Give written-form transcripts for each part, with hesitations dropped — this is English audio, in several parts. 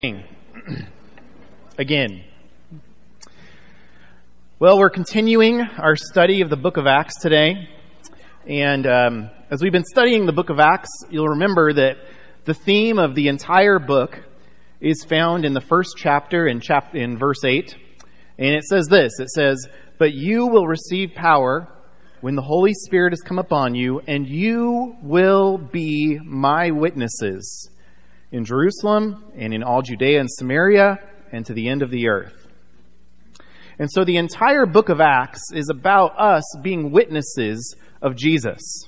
Again. Well, we're continuing our study of the book of Acts today. And as we've been studying the book of Acts, you'll remember that the theme of the entire book is found in the first chapter in verse 8. And it says this, it says, "But you will receive power when the Holy Spirit has come upon you, and you will be my witnesses in Jerusalem and in all Judea and Samaria and to the end of the earth." And so the entire book of Acts is about us being witnesses of Jesus.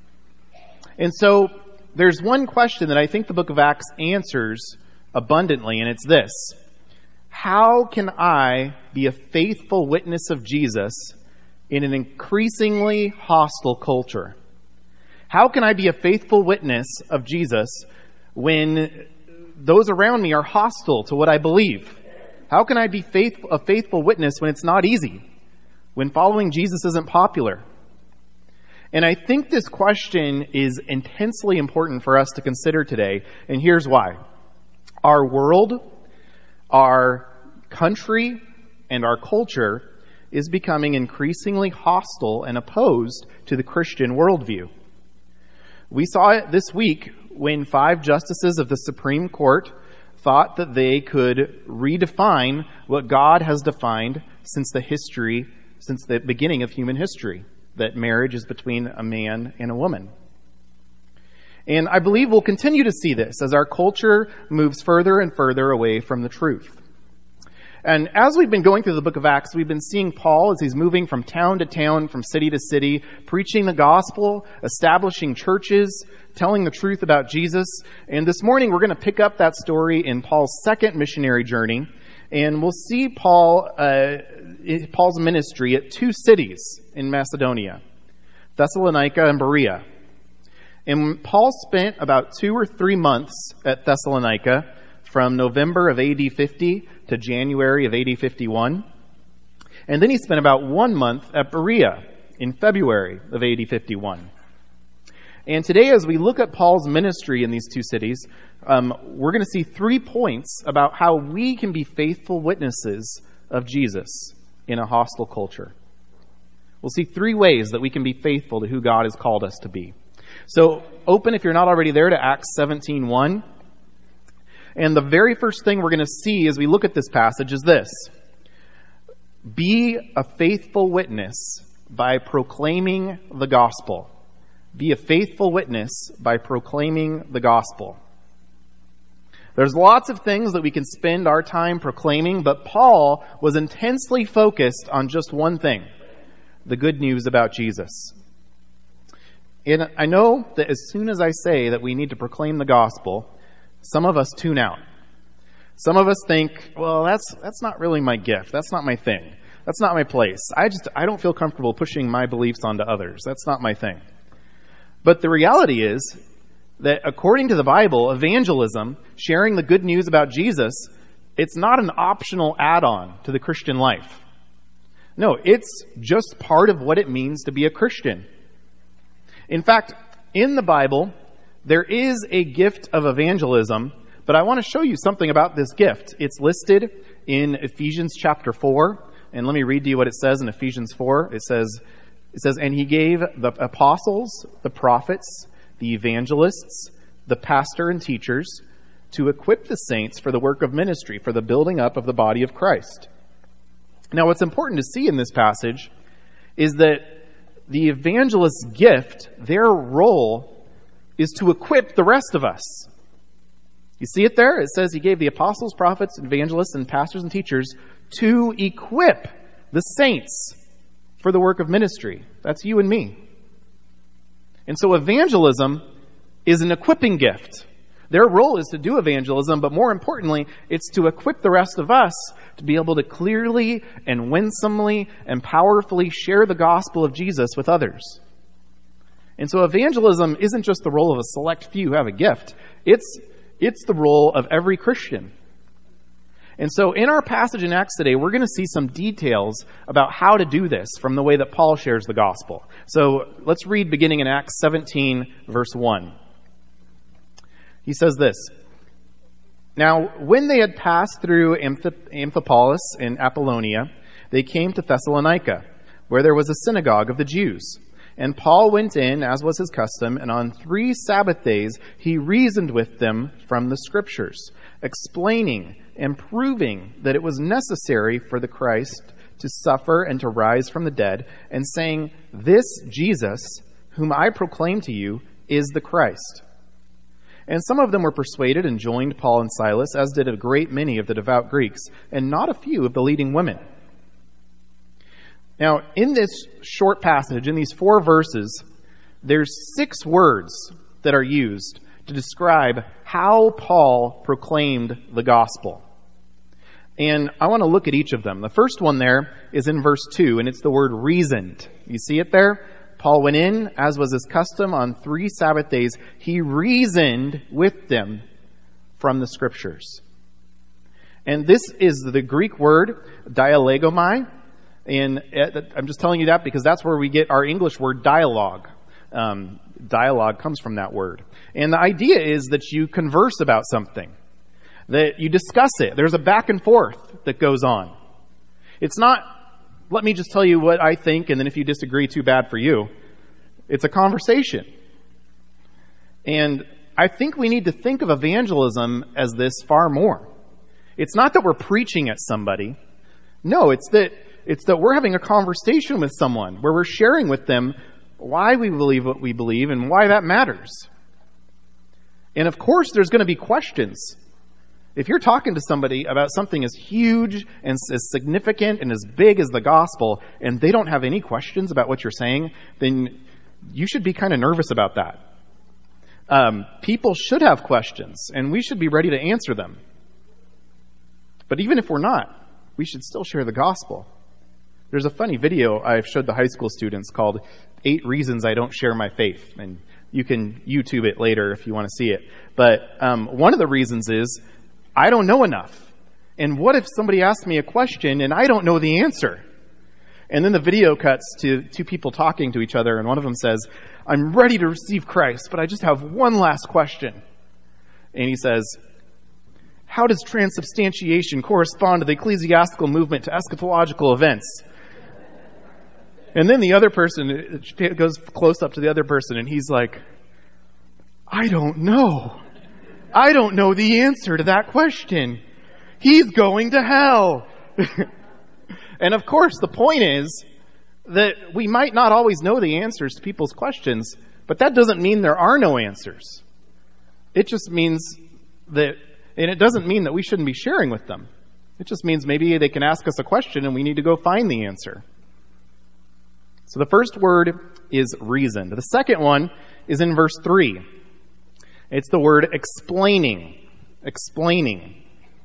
And so there's one question that I think the book of Acts answers abundantly, and it's this: how can I be a faithful witness of Jesus in an increasingly hostile culture? How can I be a faithful witness of Jesus when those around me are hostile to what I believe? How can I be a faithful witness when it's not easy, when following Jesus isn't popular? And I think this question is intensely important for us to consider today, and here's why. Our world, our country, and our culture is becoming increasingly hostile and opposed to the Christian worldview. We saw it this week when 5 justices of the Supreme Court thought that they could redefine what God has defined since the beginning of human history, that marriage is between a man and a woman. And I believe we'll continue to see this as our culture moves further and further away from the truth. And as we've been going through the book of Acts, we've been seeing Paul as he's moving from town to town, from city to city, preaching the gospel, establishing churches, telling the truth about Jesus. And this morning we're going to pick up that story in Paul's second missionary journey, and we'll see Paul's ministry at 2 cities in Macedonia, Thessalonica and Berea. And Paul spent about 2 or 3 months at Thessalonica from November of AD 50 to January of AD 51. And then he spent about 1 month at Berea in February of AD 51. And today, as we look at Paul's ministry in these 2 cities, we're going to see 3 points about how we can be faithful witnesses of Jesus in a hostile culture. We'll see 3 ways that we can be faithful to who God has called us to be. So open, if you're not already there, to Acts 17:1. And the very first thing we're going to see as we look at this passage is this: be a faithful witness by proclaiming the gospel. Be a faithful witness by proclaiming the gospel. There's lots of things that we can spend our time proclaiming, but Paul was intensely focused on just one thing: the good news about Jesus. And I know that as soon as I say that we need to proclaim the gospel, some of us tune out. Some of us think, well, that's not really my gift. That's not my thing. That's not my place. I don't feel comfortable pushing my beliefs onto others. That's not my thing. But the reality is that according to the Bible, evangelism, sharing the good news about Jesus, it's not an optional add-on to the Christian life. No, it's just part of what it means to be a Christian. In fact, in the Bible, there is a gift of evangelism, but I want to show you something about this gift. It's listed in Ephesians chapter 4, and let me read to you what it says in Ephesians 4. It says, "And he gave the apostles, the prophets, the evangelists, the pastor and teachers to equip the saints for the work of ministry, for the building up of the body of Christ." Now, what's important to see in this passage is that the evangelist's gift, their role, is to equip the rest of us. You see it there? It says he gave the apostles, prophets, evangelists, and pastors and teachers to equip the saints for the work of ministry. That's you and me. And so evangelism is an equipping gift. Their role is to do evangelism, but more importantly, it's to equip the rest of us to be able to clearly and winsomely and powerfully share the gospel of Jesus with others. And so evangelism isn't just the role of a select few who have a gift. It's the role of every Christian. And so in our passage in Acts today, we're going to see some details about how to do this from the way that Paul shares the gospel. So let's read beginning in Acts 17, verse 1. He says this, Now, when they had passed through Amphipolis and Apollonia, they came to Thessalonica, where there was a synagogue of the Jews. And Paul went in, as was his custom, and on 3 Sabbath days he reasoned with them from the Scriptures, explaining and proving that it was necessary for the Christ to suffer and to rise from the dead, and saying, "This Jesus, whom I proclaim to you, is the Christ." And some of them were persuaded and joined Paul and Silas, as did a great many of the devout Greeks, and not a few of the leading women. Now, in this short passage, in these 4 verses, there's 6 words that are used to describe how Paul proclaimed the gospel. And I want to look at each of them. The first one there is in verse 2, and it's the word reasoned. You see it there? Paul went in, as was his custom, on 3 Sabbath days. He reasoned with them from the Scriptures. And this is the Greek word dialegomai. And I'm just telling you that because that's where we get our English word dialogue. Dialogue comes from that word. And the idea is that you converse about something, that you discuss it. There's a back and forth that goes on. It's not, let me just tell you what I think, and then if you disagree, too bad for you. It's a conversation. And I think we need to think of evangelism as this far more. It's not that we're preaching at somebody. No, it's that we're having a conversation with someone where we're sharing with them why we believe what we believe and why that matters. And of course, there's going to be questions. If you're talking to somebody about something as huge and as significant and as big as the gospel, and they don't have any questions about what you're saying, then you should be kind of nervous about that. People should have questions, and we should be ready to answer them. But even if we're not, we should still share the gospel. There's a funny video I've showed the high school students called 8 Reasons I Don't Share My Faith. And you can YouTube it later if you want to see it. But one of the reasons is, I don't know enough. And what if somebody asks me a question and I don't know the answer? And then the video cuts to 2 people talking to each other, and one of them says, "I'm ready to receive Christ, but I just have one last question." And he says, "How does transubstantiation correspond to the ecclesiastical movement to eschatological events?" And then the other person goes close up to the other person, and he's like, "I don't know. I don't know the answer to that question. He's going to hell." And of course, the point is that we might not always know the answers to people's questions, but that doesn't mean there are no answers. It just means that, and it doesn't mean that we shouldn't be sharing with them. It just means maybe they can ask us a question and we need to go find the answer. So the first word is reasoned. The second one is in verse 3. It's the word explaining. Explaining.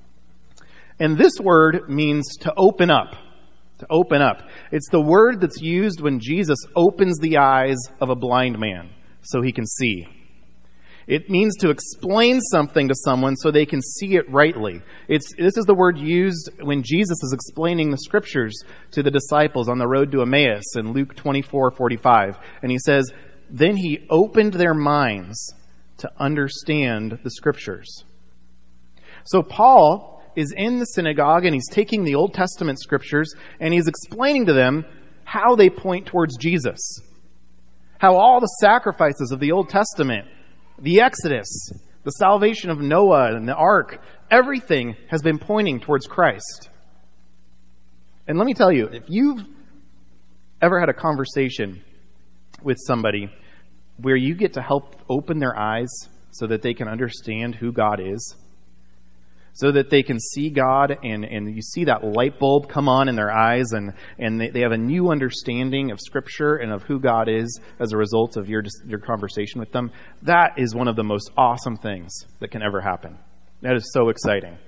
And this word means to open up. To open up. It's the word that's used when Jesus opens the eyes of a blind man so he can see. It means to explain something to someone so they can see it rightly. This is the word used when Jesus is explaining the Scriptures to the disciples on the road to Emmaus in Luke 24:45. And he says, "Then he opened their minds to understand the Scriptures." So Paul is in the synagogue and he's taking the Old Testament Scriptures and he's explaining to them how they point towards Jesus. How all the sacrifices of the Old Testament, the Exodus, the salvation of Noah and the ark, everything has been pointing towards Christ. And let me tell you, if you've ever had a conversation with somebody where you get to help open their eyes so that they can understand who God is, so that they can see God and you see that light bulb come on in their eyes and they have a new understanding of Scripture and of who God is as a result of your conversation with them, that is one of the most awesome things that can ever happen. That is so exciting.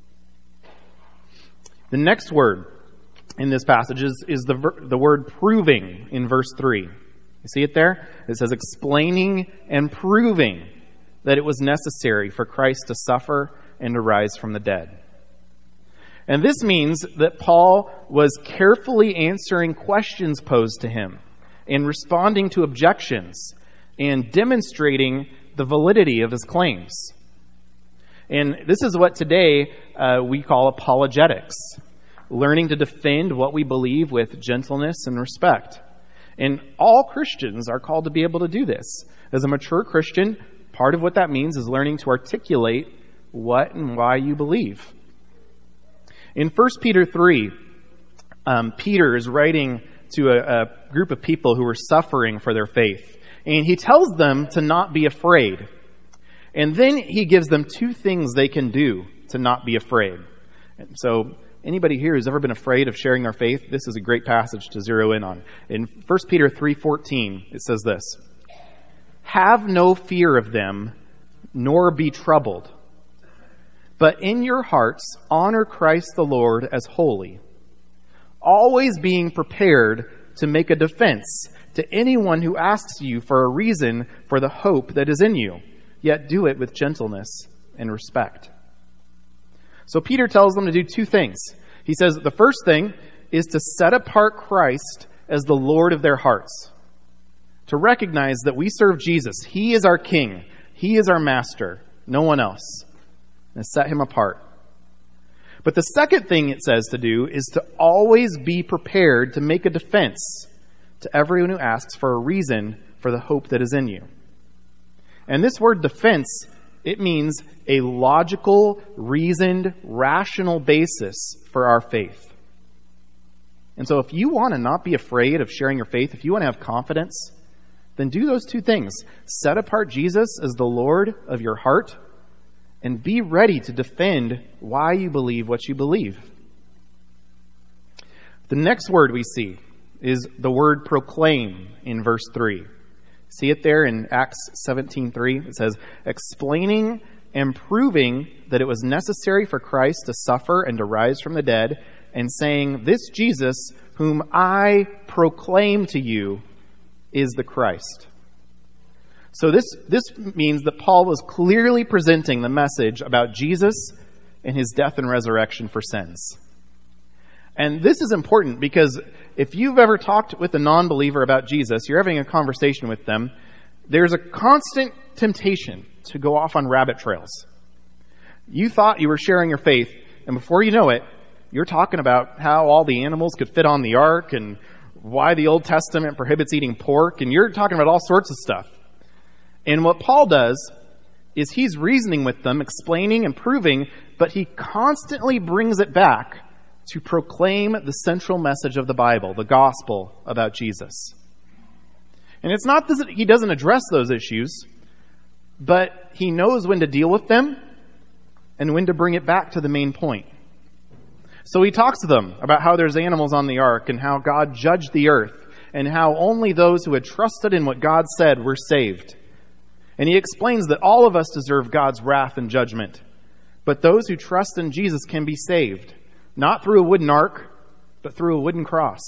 The next word in this passage is the word proving in verse 3. You see it there? It says explaining and proving that it was necessary for Christ to suffer and to rise from the dead. And this means that Paul was carefully answering questions posed to him and responding to objections and demonstrating the validity of his claims. And this is what today we call apologetics, learning to defend what we believe with gentleness and respect. And all Christians are called to be able to do this. As a mature Christian, part of what that means is learning to articulate what and why you believe. In 1 Peter 3, Peter is writing to a group of people who are suffering for their faith. And he tells them to not be afraid. And then he gives them two things they can do to not be afraid. And so anybody here who's ever been afraid of sharing their faith, this is a great passage to zero in on. In 1 Peter 3:14, it says this, "Have no fear of them, nor be troubled. But in your hearts honor Christ the Lord as holy, always being prepared to make a defense to anyone who asks you for a reason for the hope that is in you, yet do it with gentleness and respect." So Peter tells them to do two things. He says the first thing is to set apart Christ as the Lord of their hearts, to recognize that we serve Jesus. He is our King. He is our Master, no one else, and set him apart. But the second thing it says to do is to always be prepared to make a defense to everyone who asks for a reason for the hope that is in you. And this word defense, it means a logical, reasoned, rational basis for our faith. And so if you want to not be afraid of sharing your faith, if you want to have confidence, then do those two things. Set apart Jesus as the Lord of your heart, and be ready to defend why you believe what you believe. The next word we see is the word proclaim in verse 3. See it there in Acts 17:3. It says, "Explaining and proving that it was necessary for Christ to suffer and to rise from the dead, and saying, 'This Jesus, whom I proclaim to you, is the Christ.'" So this means that Paul was clearly presenting the message about Jesus and his death and resurrection for sins. And this is important because if you've ever talked with a non-believer about Jesus, you're having a conversation with them, there's a constant temptation to go off on rabbit trails. You thought you were sharing your faith, and before you know it, you're talking about how all the animals could fit on the ark and why the Old Testament prohibits eating pork, and you're talking about all sorts of stuff. And what Paul does is he's reasoning with them, explaining and proving, but he constantly brings it back to proclaim the central message of the Bible, the gospel about Jesus. And it's not that he doesn't address those issues, but he knows when to deal with them and when to bring it back to the main point. So he talks to them about how there's animals on the ark and how God judged the earth and how only those who had trusted in what God said were saved. And he explains that all of us deserve God's wrath and judgment, but those who trust in Jesus can be saved, not through a wooden ark, but through a wooden cross.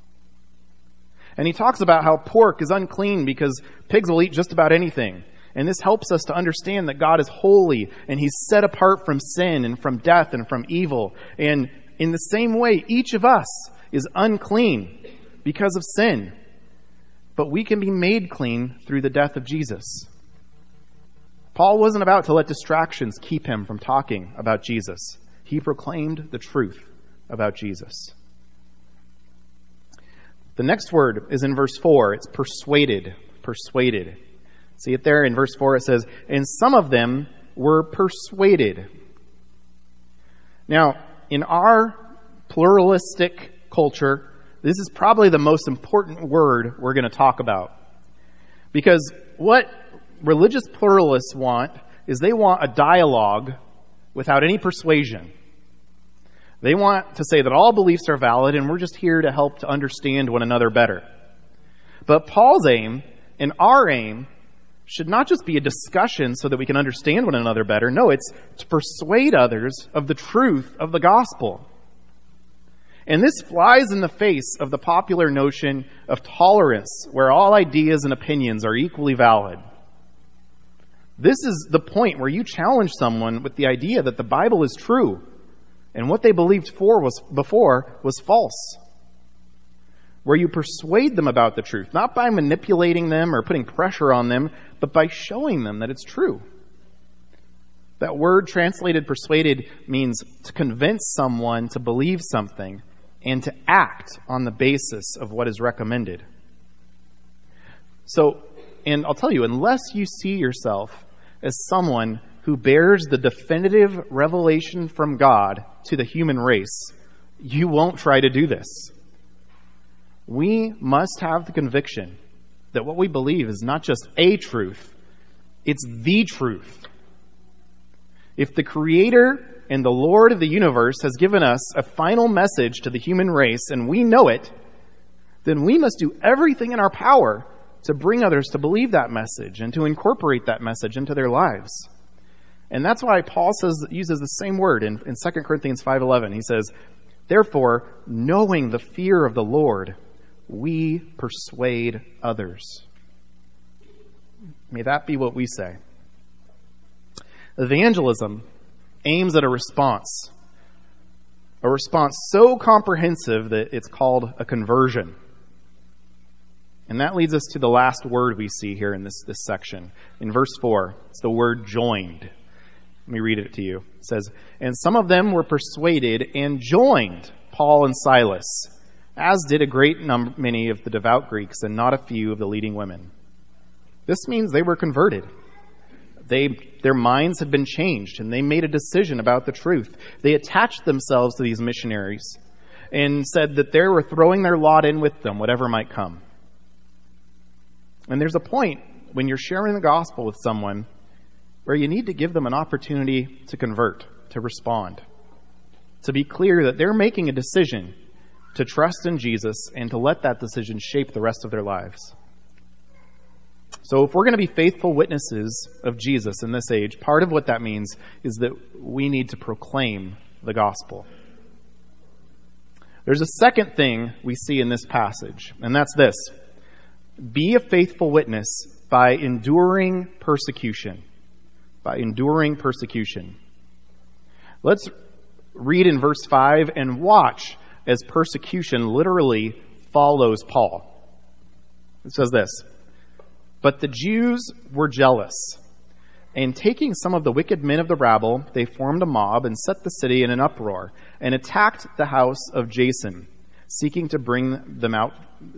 And he talks about how pork is unclean because pigs will eat just about anything. And this helps us to understand that God is holy and he's set apart from sin and from death and from evil. And in the same way, each of us is unclean because of sin. But we can be made clean through the death of Jesus. Paul wasn't about to let distractions keep him from talking about Jesus. He proclaimed the truth about Jesus. The next word is in verse 4. It's persuaded. Persuaded. See it there in verse 4. It says, "And some of them were persuaded." Now, in our pluralistic culture, this is probably the most important word we're going to talk about. Because what religious pluralists want is they want a dialogue without any persuasion. They want to say that all beliefs are valid and we're just here to help to understand one another better. But Paul's aim and our aim should not just be a discussion so that we can understand one another better. No, it's to persuade others of the truth of the gospel. And this flies in the face of the popular notion of tolerance, where all ideas and opinions are equally valid. This is the point where you challenge someone with the idea that the Bible is true and what they believed before was false. Where you persuade them about the truth, not by manipulating them or putting pressure on them, but by showing them that it's true. That word translated persuaded means to convince someone to believe something and to act on the basis of what is recommended. So, and I'll tell you, unless you see yourself as someone who bears the definitive revelation from God to the human race, you won't try to do this. We must have the conviction that what we believe is not just a truth, it's the truth. If the Creator and the Lord of the universe has given us a final message to the human race and we know it, then we must do everything in our power to bring others to believe that message and to incorporate that message into their lives. And that's why Paul uses the same word in 2 Corinthians 5:11. He says, "Therefore, knowing the fear of the Lord, we persuade others." May that be what we say. Evangelism aims at a response so comprehensive that it's called a conversion. And that leads us to the last word we see here in this section. In verse 4, it's the word joined. Let me read it to you. It says, "And some of them were persuaded and joined Paul and Silas, as did a great many of the devout Greeks and not a few of the leading women." This means they were converted. Their minds had been changed, and they made a decision about the truth. They attached themselves to these missionaries and said that they were throwing their lot in with them, whatever might come. And there's a point when you're sharing the gospel with someone where you need to give them an opportunity to convert, to respond, to be clear that they're making a decision to trust in Jesus and to let that decision shape the rest of their lives. So if we're going to be faithful witnesses of Jesus in this age, part of what that means is that we need to proclaim the gospel. There's a second thing we see in this passage, and that's this: be a faithful witness by enduring persecution. By enduring persecution. Let's read in verse 5 and watch as persecution literally follows Paul. It says this: "But the Jews were jealous, and taking some of the wicked men of the rabble, they formed a mob and set the city in an uproar, and attacked the house of Jason, seeking to bring them out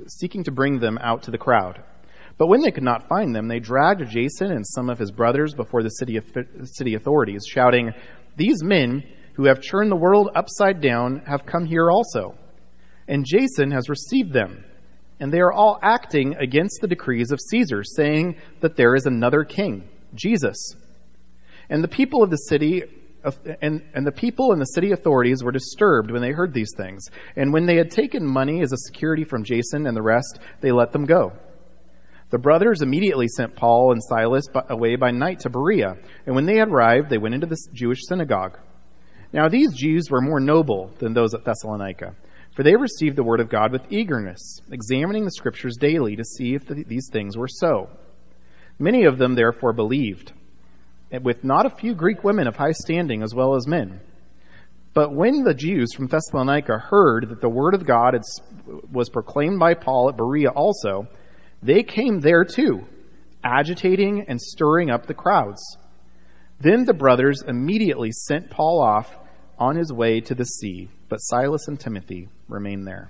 to the crowd. But when they could not find them, they dragged Jason and some of his brothers before the city authorities, shouting, 'These men who have turned the world upside down have come here also. And Jason has received them. And they are all acting against the decrees of Caesar, saying that there is another king, Jesus.' And the people of the city and the people and the city authorities were disturbed when they heard these things. And when they had taken money as a security from Jason and the rest, they let them go. The brothers immediately sent Paul and Silas away by night to Berea. And when they had arrived, they went into the Jewish synagogue. Now these Jews were more noble than those at Thessalonica, for they received the word of God with eagerness, examining the scriptures daily to see if these things were so. Many of them therefore believed, with not a few Greek women of high standing as well as men. But when the Jews from Thessalonica heard that the word of God was proclaimed by Paul at Berea also, they came there too, agitating and stirring up the crowds. Then the brothers immediately sent Paul off on his way to the sea, but Silas and Timothy remained there."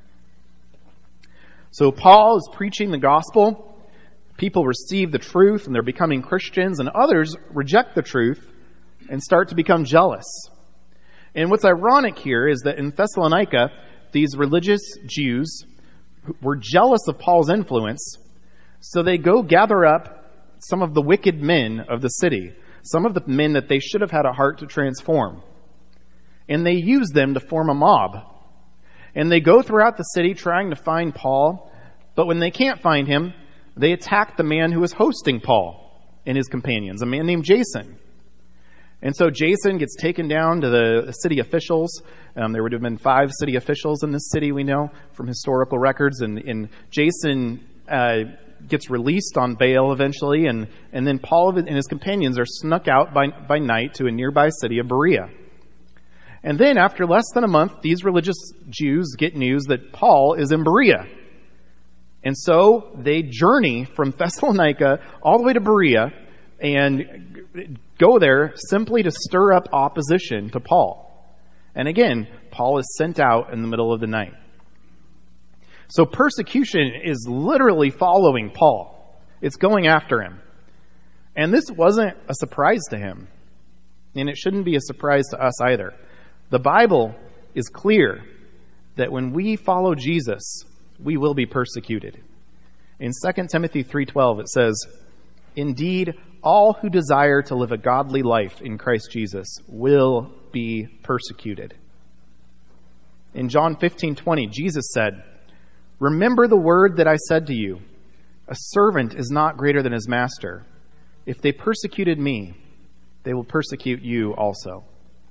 So Paul is preaching the gospel. People receive the truth and they're becoming Christians, and others reject the truth and start to become jealous. And what's ironic here is that in Thessalonica, these religious Jews were jealous of Paul's influence, so they go gather up some of the wicked men of the city, some of the men that they should have had a heart to transform. And they use them to form a mob. And they go throughout the city trying to find Paul, but when they can't find him, they attack the man who was hosting Paul and his companions, a man named Jason. And so Jason gets taken down to the city officials. There would have been 5 city officials in this city, we know, from historical records. And Jason gets released on bail eventually. And then Paul and his companions are snuck out by night to a nearby city of Berea. And then after less than a month, these religious Jews get news that Paul is in Berea. And so they journey from Thessalonica all the way to Berea and go there simply to stir up opposition to Paul. And again, Paul is sent out in the middle of the night. So persecution is literally following Paul. It's going after him. And this wasn't a surprise to him. And it shouldn't be a surprise to us either. The Bible is clear that when we follow Jesus, we will be persecuted. In 2 Timothy 3:12, it says, "Indeed, all who desire to live a godly life in Christ Jesus will be persecuted." In John 15:20, Jesus said, "Remember the word that I said to you, a servant is not greater than his master. If they persecuted me, they will persecute you also."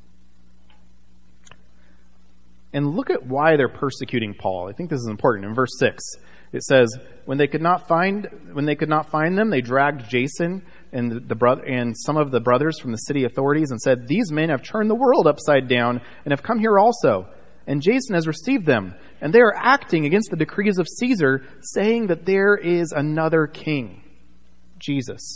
And look at why they're persecuting Paul. I think this is important. In verse 6, it says, when they could not find them, they dragged Jason and some of the brothers from the city authorities and said, "These men have turned the world upside down and have come here also. And Jason has received them, and they are acting against the decrees of Caesar, saying that there is another king, Jesus."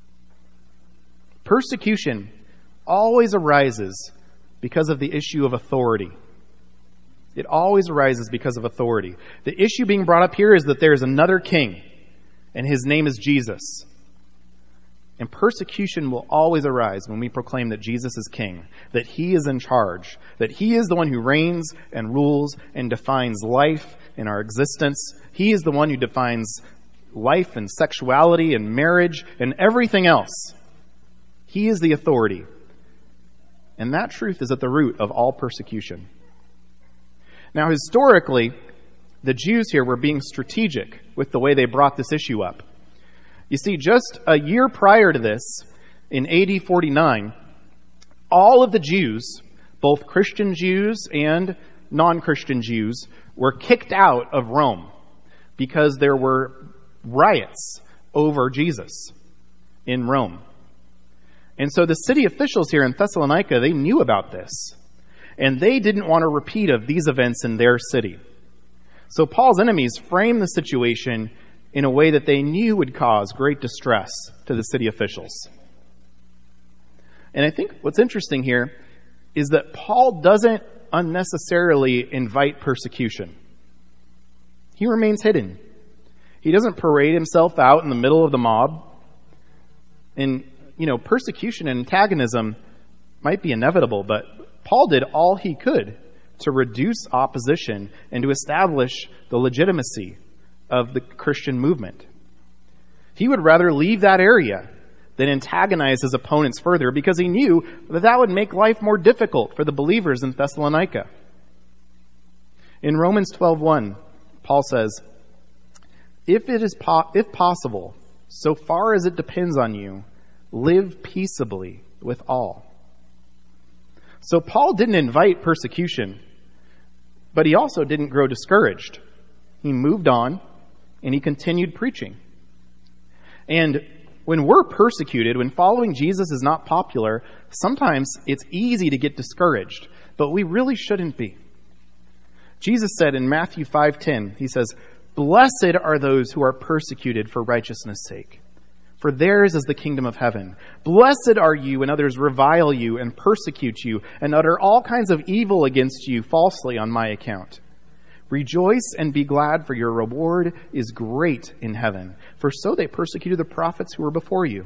Persecution always arises because of the issue of authority. It always arises because of authority. The issue being brought up here is that there is another king, and his name is Jesus. And persecution will always arise when we proclaim that Jesus is king, that he is in charge, that he is the one who reigns and rules and defines life in our existence. He is the one who defines life and sexuality and marriage and everything else. He is the authority. And that truth is at the root of all persecution. Now, historically, the Jews here were being strategic with the way they brought this issue up. You see, just a year prior to this, in AD 49, all of the Jews, both Christian Jews and non-Christian Jews, were kicked out of Rome because there were riots over Jesus in Rome. And so the city officials here in Thessalonica, they knew about this. And they didn't want a repeat of these events in their city. So Paul's enemies framed the situation in a way that they knew would cause great distress to the city officials. And I think what's interesting here is that Paul doesn't unnecessarily invite persecution. He remains hidden. He doesn't parade himself out in the middle of the mob. And, persecution and antagonism might be inevitable, but Paul did all he could to reduce opposition and to establish the legitimacy of the Christian movement. He would rather leave that area than antagonize his opponents further because he knew that that would make life more difficult for the believers in Thessalonica. In Romans 12:1, Paul says, if possible, so far as it depends on you, live peaceably with all." So Paul didn't invite persecution, but he also didn't grow discouraged. He moved on, and he continued preaching. And when we're persecuted, when following Jesus is not popular, sometimes it's easy to get discouraged, but we really shouldn't be. Jesus said in Matthew 5:10, he says, "Blessed are those who are persecuted for righteousness' sake, for theirs is the kingdom of heaven. Blessed are you when others revile you and persecute you and utter all kinds of evil against you falsely on my account. Rejoice and be glad, for your reward is great in heaven, for so they persecuted the prophets who were before you."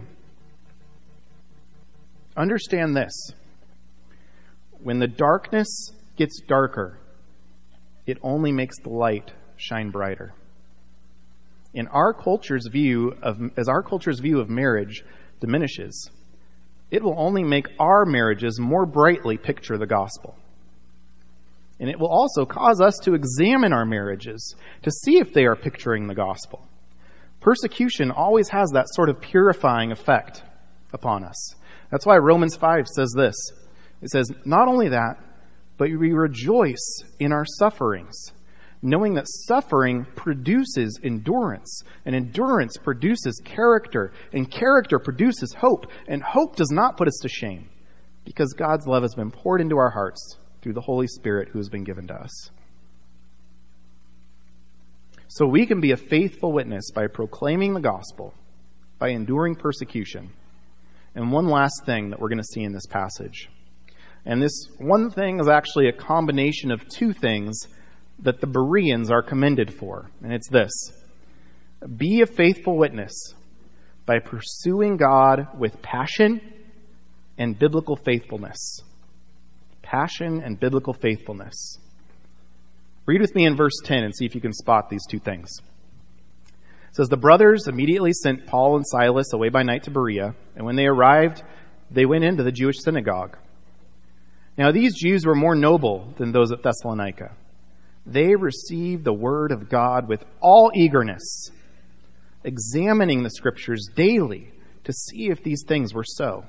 Understand this. When the darkness gets darker, it only makes the light shine brighter. As our culture's view of marriage diminishes, it will only make our marriages more brightly picture the gospel. And it will also cause us to examine our marriages to see if they are picturing the gospel. Persecution always has that sort of purifying effect upon us. That's why Romans 5 says this. It says, "Not only that, but we rejoice in our sufferings, knowing that suffering produces endurance, and endurance produces character, and character produces hope, and hope does not put us to shame, because God's love has been poured into our hearts through the Holy Spirit who has been given to us." So we can be a faithful witness by proclaiming the gospel, by enduring persecution, and one last thing that we're going to see in this passage. And this one thing is actually a combination of two things that the Bereans are commended for. And it's this: be a faithful witness by pursuing God with passion and biblical faithfulness. Passion and biblical faithfulness. Read with me in verse 10 and see if you can spot these two things. It says, the brothers immediately sent Paul and Silas away by night to Berea, and when they arrived, they went into the Jewish synagogue. Now these Jews were more noble than those at Thessalonica. They received the word of God with all eagerness, examining the scriptures daily to see if these things were so.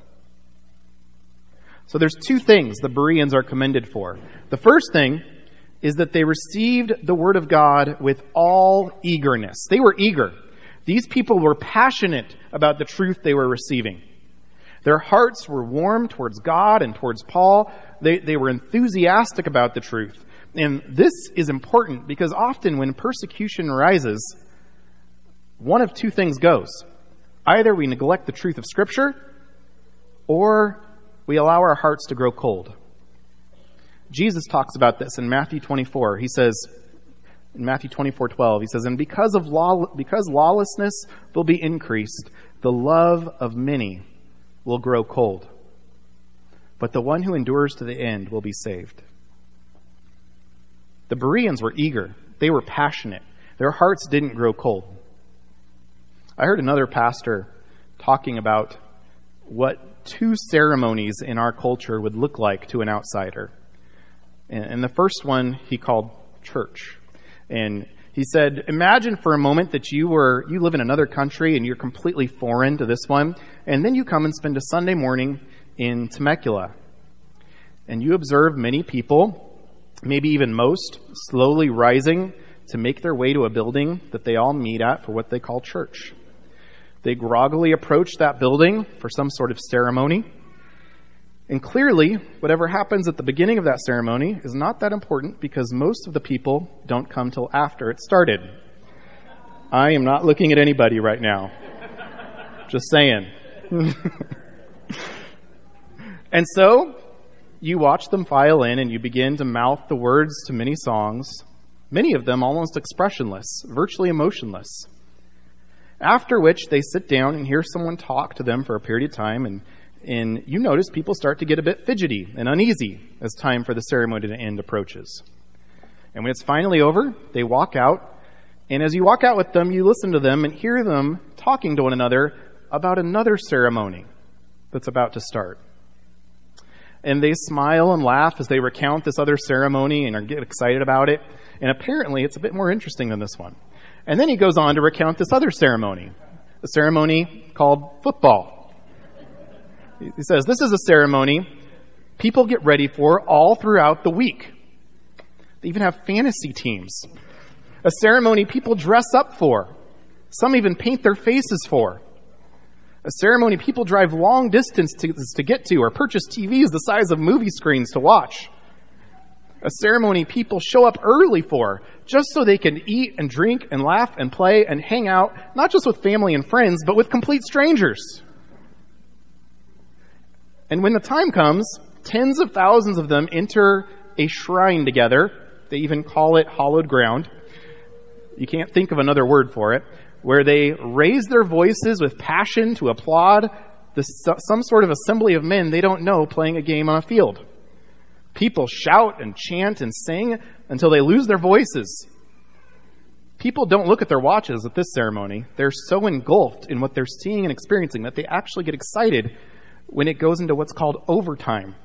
So there's two things the Bereans are commended for. The first thing is that they received the word of God with all eagerness. They were eager. These people were passionate about the truth they were receiving. Their hearts were warm towards God and towards Paul. They were enthusiastic about the truth. And this is important because often when persecution rises, one of two things goes. Either we neglect the truth of Scripture, or we allow our hearts to grow cold. Jesus talks about this in Matthew 24. He says, in Matthew 24:12, he says, and because lawlessness will be increased, the love of many will grow cold. But the one who endures to the end will be saved. The Bereans were eager. They were passionate. Their hearts didn't grow cold. I heard another pastor talking about what two ceremonies in our culture would look like to an outsider. And the first one he called church. And he said, imagine for a moment that you live in another country and you're completely foreign to this one, and then you come and spend a Sunday morning in Temecula. And you observe many people, maybe even most, slowly rising to make their way to a building that they all meet at for what they call church. They groggily approach that building for some sort of ceremony. And clearly, whatever happens at the beginning of that ceremony is not that important because most of the people don't come till after it started. I am not looking at anybody right now. Just saying. And so, you watch them file in and you begin to mouth the words to many songs, many of them almost expressionless, virtually emotionless. After which they sit down and hear someone talk to them for a period of time, and you notice people start to get a bit fidgety and uneasy as time for the ceremony to end approaches. And when it's finally over, they walk out, and as you walk out with them, you listen to them and hear them talking to one another about another ceremony that's about to start. And they smile and laugh as they recount this other ceremony and get excited about it. And apparently it's a bit more interesting than this one. And then he goes on to recount this other ceremony, a ceremony called football. He says, this is a ceremony people get ready for all throughout the week. They even have fantasy teams. A ceremony people dress up for. Some even paint their faces for. A ceremony people drive long distance to get to or purchase TVs the size of movie screens to watch. A ceremony people show up early for just so they can eat and drink and laugh and play and hang out, not just with family and friends, but with complete strangers. And when the time comes, tens of thousands of them enter a shrine together. They even call it hallowed ground. You can't think of another word for it. Where they raise their voices with passion to applaud some sort of assembly of men they don't know playing a game on a field. People shout and chant and sing until they lose their voices. People don't look at their watches at this ceremony. They're so engulfed in what they're seeing and experiencing that they actually get excited when it goes into what's called overtime.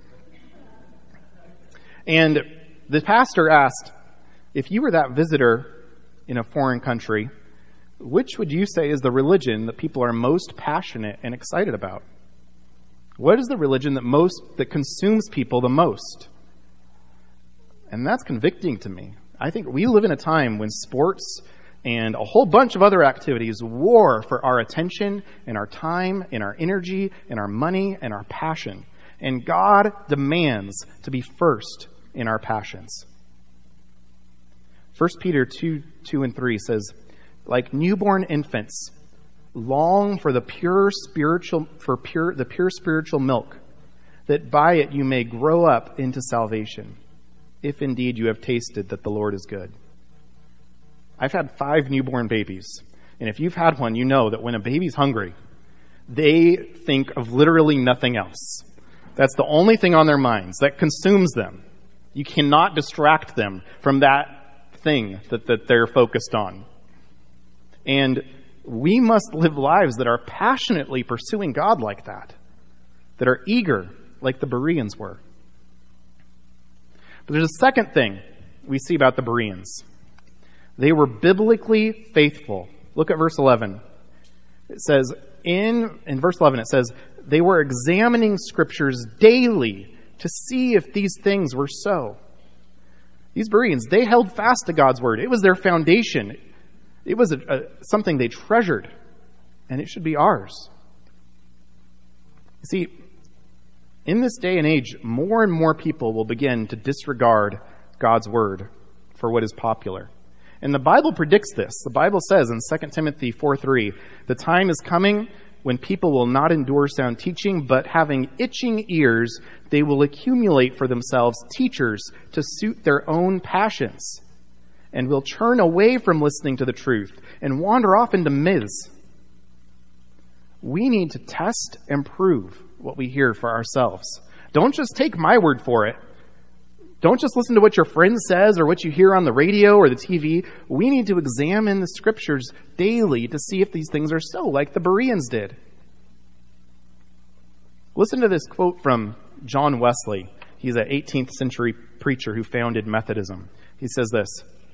And the pastor asked, if you were that visitor in a foreign country, which would you say is the religion that people are most passionate and excited about? What is the religion that consumes people the most? And that's convicting to me. I think we live in a time when sports and a whole bunch of other activities war for our attention and our time and our energy and our money and our passion. And God demands to be first in our passions. 1 Peter 2:2 and 3 says, like newborn infants, Long for the pure spiritual milk, that by it you may grow up into salvation, if indeed you have tasted that the Lord is good. I've had 5 newborn babies, and if you've had one, you know that when a baby's hungry, they think of literally nothing else. That's the only thing on their minds that consumes them. You cannot distract them from that thing that they're focused on. And we must live lives that are passionately pursuing God like that are eager like the Bereans were. But there's a second thing we see about the Bereans. They were biblically faithful. Look at verse 11. It says, in verse 11, it says, they were examining scriptures daily to see if these things were so. These Bereans, they held fast to God's word. It was their foundation. It was something they treasured, and it should be ours. You see, in this day and age, more and more people will begin to disregard God's word for what is popular. And the Bible predicts this. The Bible says in 2 Timothy 4:3, the time is coming when people will not endure sound teaching, but having itching ears, they will accumulate for themselves teachers to suit their own passions, and will turn away from listening to the truth and wander off into myths. We need to test and prove what we hear for ourselves. Don't just take my word for it. Don't just listen to what your friend says or what you hear on the radio or the TV. We need to examine the scriptures daily to see if these things are so, like the Bereans did. Listen to this quote from John Wesley. He's an 18th century preacher who founded Methodism. He says this: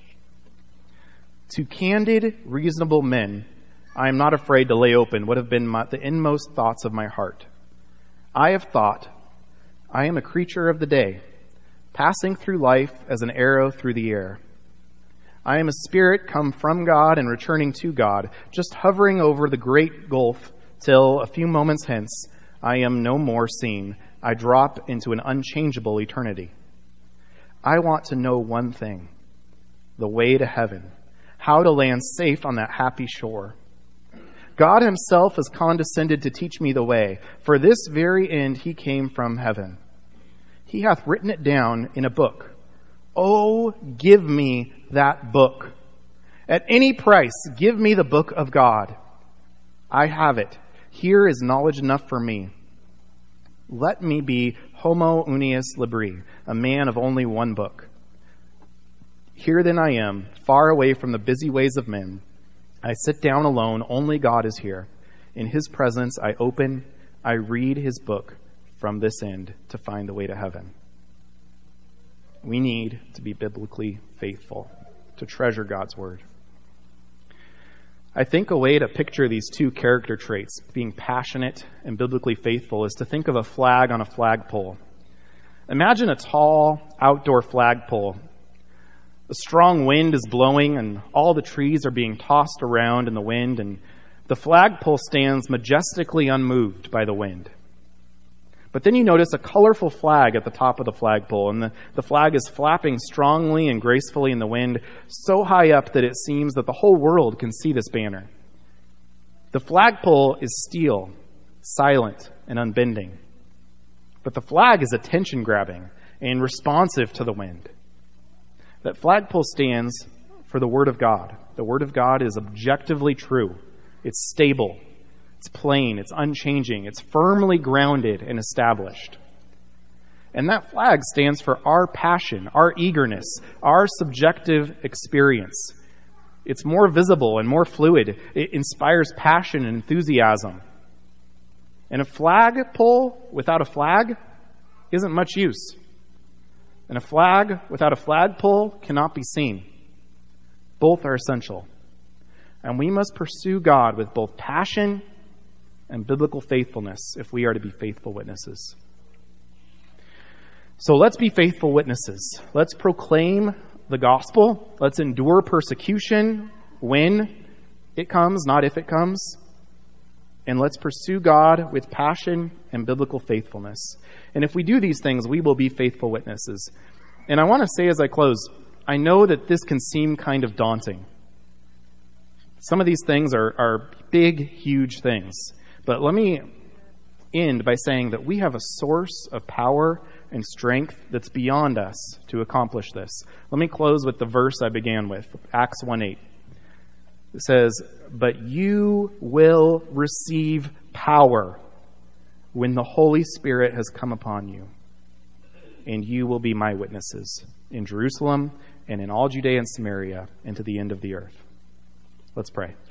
"To candid, reasonable men, I am not afraid to lay open what have been the inmost thoughts of my heart. I have thought, I am a creature of the day, passing through life as an arrow through the air. I am a spirit come from God and returning to God, just hovering over the great gulf till, a few moments hence, I am no more seen. I drop into an unchangeable eternity. I want to know one thing, the way to heaven, how to land safe on that happy shore. God himself has condescended to teach me the way. For this very end he came from heaven. He hath written it down in a book. Oh, give me that book. At any price, give me the book of God. I have it. Here is knowledge enough for me. Let me be homo unius libri, a man of only one book. Here then I am, far away from the busy ways of men. I sit down alone, only God is here. In his presence I open, I read his book from this end to find the way to heaven." We need to be biblically faithful, to treasure God's word. I think a way to picture these two character traits, being passionate and biblically faithful, is to think of a flag on a flagpole. Imagine a tall outdoor flagpole. A strong wind is blowing and all the trees are being tossed around in the wind, and the flagpole stands majestically unmoved by the wind. But then you notice a colorful flag at the top of the flagpole, and the flag is flapping strongly and gracefully in the wind, so high up that it seems that the whole world can see this banner. The flagpole is steel, silent and unbending. But the flag is attention-grabbing and responsive to the wind. That flagpole stands for the Word of God. The Word of God is objectively true. It's stable. It's plain. It's unchanging. It's firmly grounded and established. And that flag stands for our passion, our eagerness, our subjective experience. It's more visible and more fluid. It inspires passion and enthusiasm. And a flagpole without a flag isn't much use. And a flag without a flagpole cannot be seen. Both are essential. And we must pursue God with both passion and biblical faithfulness if we are to be faithful witnesses. So let's be faithful witnesses. Let's proclaim the gospel. Let's endure persecution when it comes, not if it comes. And let's pursue God with passion and biblical faithfulness. And if we do these things, we will be faithful witnesses. And I want to say as I close, I know that this can seem kind of daunting. Some of these things are big, huge things. But let me end by saying that we have a source of power and strength that's beyond us to accomplish this. Let me close with the verse I began with, Acts 1:8. It says, "But you will receive power when the Holy Spirit has come upon you, and you will be my witnesses in Jerusalem and in all Judea and Samaria and to the end of the earth." Let's pray.